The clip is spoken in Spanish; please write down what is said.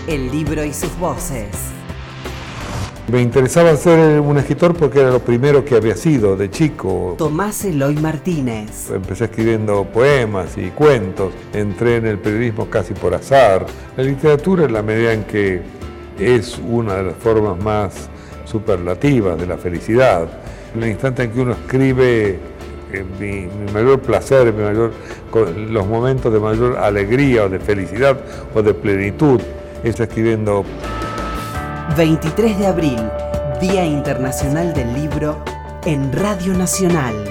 El libro y sus voces. Me interesaba ser un escritor porque era lo primero que había sido de chico. Tomás Eloy Martínez. Empecé escribiendo poemas y cuentos, entré en el periodismo casi por azar. La literatura, en la medida en que es una de las formas más superlativas de la felicidad, en el instante en que uno escribe, mi mayor placer, los momentos de mayor alegría o de felicidad o de plenitud, es escribiendo. 23 de abril, Día Internacional del Libro, en Radio Nacional.